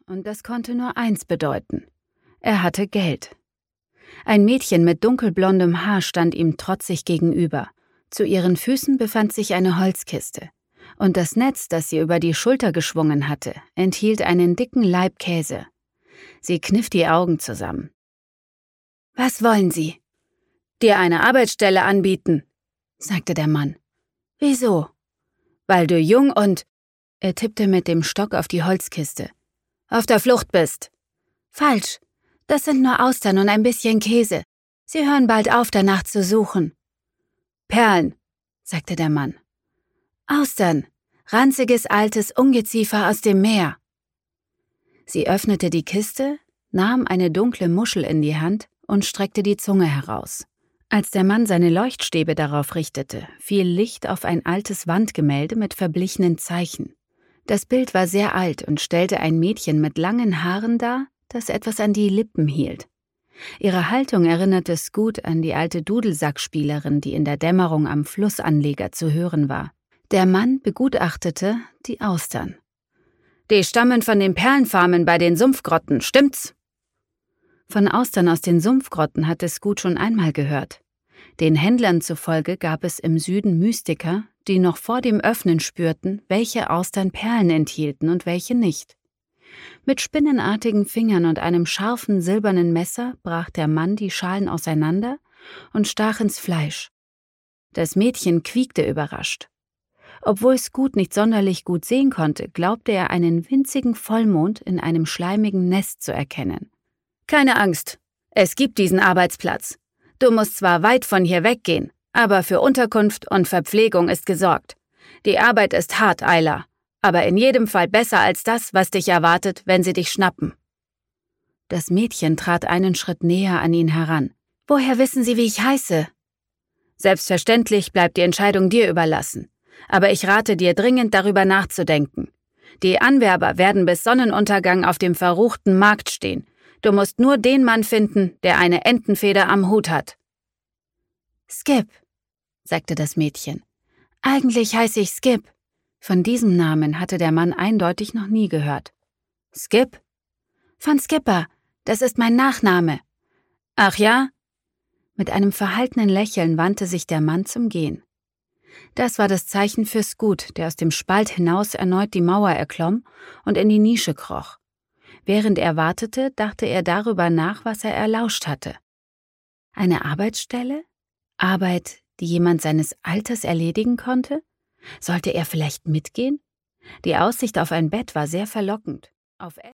und das konnte nur eins bedeuten. Er hatte Geld. Ein Mädchen mit dunkelblondem Haar stand ihm trotzig gegenüber. Zu ihren Füßen befand sich eine Holzkiste. Und das Netz, das sie über die Schulter geschwungen hatte, enthielt einen dicken Laib Käse. Sie kniff die Augen zusammen. »Was wollen Sie?« »Dir eine Arbeitsstelle anbieten«, sagte der Mann. »Wieso?« »Weil du jung und...« Er tippte mit dem Stock auf die Holzkiste. »Auf der Flucht bist.« »Falsch. Das sind nur Austern und ein bisschen Käse. Sie hören bald auf, danach zu suchen.« »Perlen«, sagte der Mann. »Austern. Ranziges, altes Ungeziefer aus dem Meer.« Sie öffnete die Kiste, nahm eine dunkle Muschel in die Hand und streckte die Zunge heraus. Als der Mann seine Leuchtstäbe darauf richtete, fiel Licht auf ein altes Wandgemälde mit verblichenen Zeichen. Das Bild war sehr alt und stellte ein Mädchen mit langen Haaren dar, das etwas an die Lippen hielt. Ihre Haltung erinnerte Scoot an die alte Dudelsackspielerin, die in der Dämmerung am Flussanleger zu hören war. Der Mann begutachtete die Austern. »Die stammen von den Perlenfarmen bei den Sumpfgrotten, stimmt's?« Von Austern aus den Sumpfgrotten hatte Scoot schon einmal gehört. Den Händlern zufolge gab es im Süden Mystiker, die noch vor dem Öffnen spürten, welche Austern Perlen enthielten und welche nicht. Mit spinnenartigen Fingern und einem scharfen silbernen Messer brach der Mann die Schalen auseinander und stach ins Fleisch. Das Mädchen quiekte überrascht. Obwohl Scoot nicht sonderlich gut sehen konnte, glaubte er einen winzigen Vollmond in einem schleimigen Nest zu erkennen. »Keine Angst, es gibt diesen Arbeitsplatz. Du musst zwar weit von hier weggehen, aber für Unterkunft und Verpflegung ist gesorgt. Die Arbeit ist hart, Ayla, aber in jedem Fall besser als das, was dich erwartet, wenn sie dich schnappen.« Das Mädchen trat einen Schritt näher an ihn heran. »Woher wissen Sie, wie ich heiße?« »Selbstverständlich bleibt die Entscheidung dir überlassen. Aber ich rate dir dringend, darüber nachzudenken. Die Anwerber werden bis Sonnenuntergang auf dem verruchten Markt stehen. Du musst nur den Mann finden, der eine Entenfeder am Hut hat.« »Skip«, sagte das Mädchen. »Eigentlich heiße ich Skip.« Von diesem Namen hatte der Mann eindeutig noch nie gehört. »Skip?« »Von Skipper. Das ist mein Nachname.« »Ach ja?« Mit einem verhaltenen Lächeln wandte sich der Mann zum Gehen. Das war das Zeichen für Scoot, der aus dem Spalt hinaus erneut die Mauer erklomm und in die Nische kroch. Während er wartete, dachte er darüber nach, was er erlauscht hatte. Eine Arbeitsstelle? Arbeit, die jemand seines Alters erledigen konnte? Sollte er vielleicht mitgehen? Die Aussicht auf ein Bett war sehr verlockend. Auf